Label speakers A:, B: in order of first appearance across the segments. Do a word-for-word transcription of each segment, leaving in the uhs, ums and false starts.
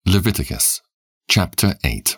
A: Leviticus, chapter eight.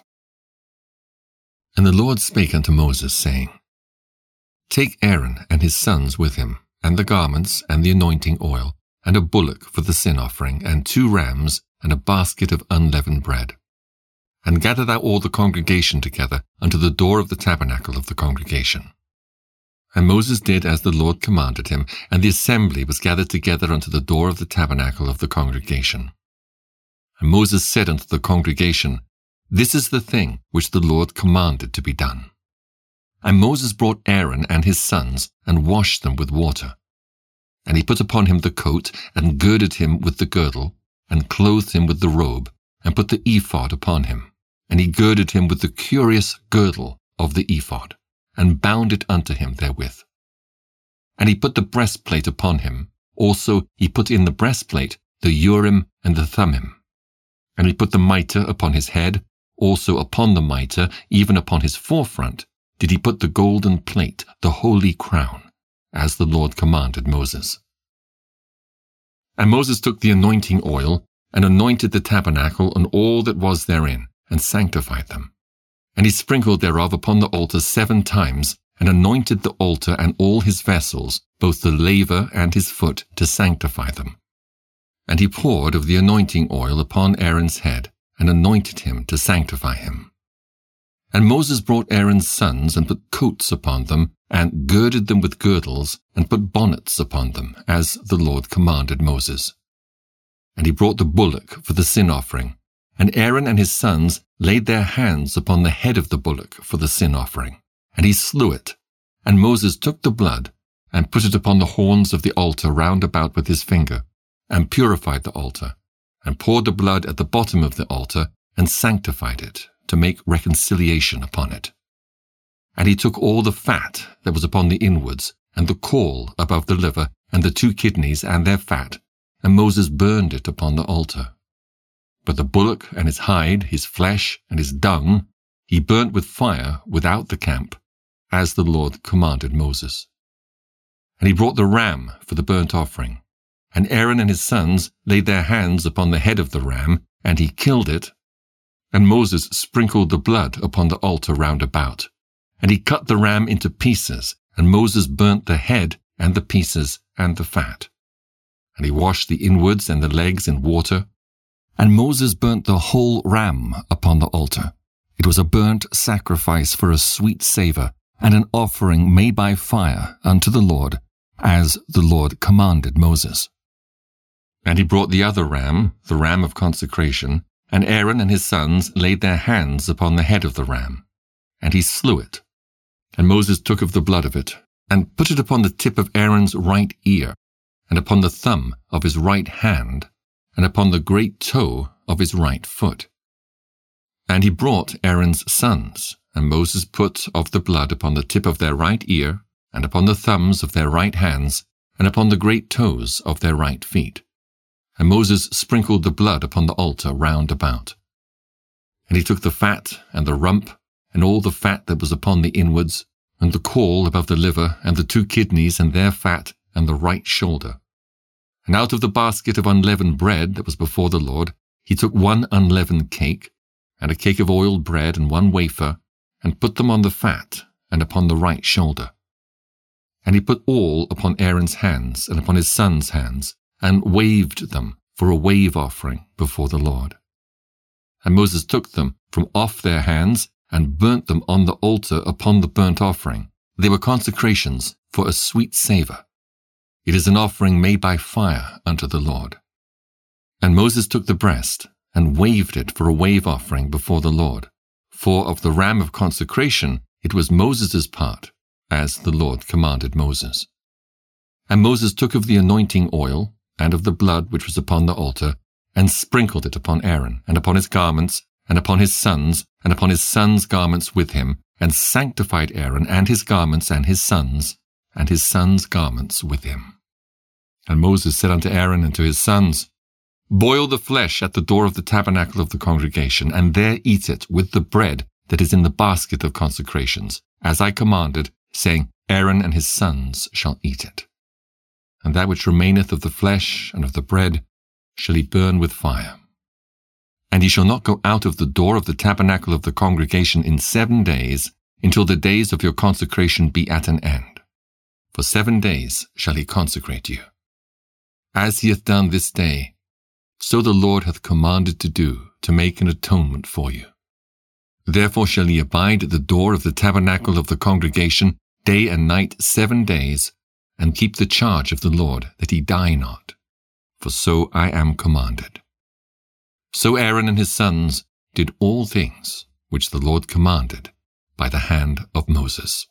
A: And the Lord spake unto Moses, saying, Take Aaron and his sons with him, and the garments, and the anointing oil, and a bullock for the sin offering, and two rams, and a basket of unleavened bread. And gather thou all the congregation together unto the door of the tabernacle of the congregation. And Moses did as the Lord commanded him, and the assembly was gathered together unto the door of the tabernacle of the congregation. And Moses said unto the congregation, This is the thing which the Lord commanded to be done. And Moses brought Aaron and his sons, and washed them with water. And he put upon him the coat, and girded him with the girdle, and clothed him with the robe, and put the ephod upon him. And he girded him with the curious girdle of the ephod, and bound it unto him therewith. And he put the breastplate upon him. Also he put in the breastplate the Urim and the Thummim. And he put the mitre upon his head. Also upon the mitre, even upon his forefront, did he put the golden plate, the holy crown, as the Lord commanded Moses. And Moses took the anointing oil, and anointed the tabernacle and all that was therein, and sanctified them. And he sprinkled thereof upon the altar seven times, and anointed the altar and all his vessels, both the laver and his foot, to sanctify them. And he poured of the anointing oil upon Aaron's head, and anointed him to sanctify him. And Moses brought Aaron's sons, and put coats upon them, and girded them with girdles, and put bonnets upon them, as the Lord commanded Moses. And he brought the bullock for the sin offering, and Aaron and his sons laid their hands upon the head of the bullock for the sin offering, and he slew it. And Moses took the blood, and put it upon the horns of the altar round about with his finger, and purified the altar, and poured the blood at the bottom of the altar, and sanctified it, to make reconciliation upon it. And he took all the fat that was upon the inwards, and the caul above the liver, and the two kidneys and their fat, and Moses burned it upon the altar. But the bullock and his hide, his flesh, and his dung, he burnt with fire without the camp, as the Lord commanded Moses. And he brought the ram for the burnt offering. And Aaron and his sons laid their hands upon the head of the ram, and he killed it. And Moses sprinkled the blood upon the altar round about. And he cut the ram into pieces, and Moses burnt the head, and the pieces, and the fat. And he washed the inwards and the legs in water. And Moses burnt the whole ram upon the altar. It was a burnt sacrifice for a sweet savour, and an offering made by fire unto the Lord, as the Lord commanded Moses. And he brought the other ram, the ram of consecration, and Aaron and his sons laid their hands upon the head of the ram, and he slew it. And Moses took of the blood of it, and put it upon the tip of Aaron's right ear, and upon the thumb of his right hand, and upon the great toe of his right foot. And he brought Aaron's sons, and Moses put of the blood upon the tip of their right ear, and upon the thumbs of their right hands, and upon the great toes of their right feet. And Moses sprinkled the blood upon the altar round about. And he took the fat, and the rump, and all the fat that was upon the inwards, and the caul above the liver, and the two kidneys and their fat, and the right shoulder. And out of the basket of unleavened bread that was before the Lord, he took one unleavened cake, and a cake of oiled bread, and one wafer, and put them on the fat, and upon the right shoulder. And he put all upon Aaron's hands, and upon his sons' hands, and waved them for a wave offering before the Lord. And Moses took them from off their hands, and burnt them on the altar upon the burnt offering. They were consecrations for a sweet savour. It is an offering made by fire unto the Lord. And Moses took the breast, and waved it for a wave offering before the Lord. For of the ram of consecration it was Moses' part, as the Lord commanded Moses. And Moses took of the anointing oil, and of the blood which was upon the altar, and sprinkled it upon Aaron, and upon his garments, and upon his sons, and upon his sons' garments with him, and sanctified Aaron and his garments and his sons, and his sons' garments with him. And Moses said unto Aaron and to his sons, Boil the flesh at the door of the tabernacle of the congregation, and there eat it with the bread that is in the basket of consecrations, as I commanded, saying, Aaron and his sons shall eat it. And that which remaineth of the flesh and of the bread shall he burn with fire. And he shall not go out of the door of the tabernacle of the congregation in seven days, until the days of your consecration be at an end. For seven days shall he consecrate you. As he hath done this day, so the Lord hath commanded to do, to make an atonement for you. Therefore shall he abide at the door of the tabernacle of the congregation day and night seven days, and keep the charge of the Lord, that he die not. For so I am commanded. So Aaron and his sons did all things which the Lord commanded by the hand of Moses.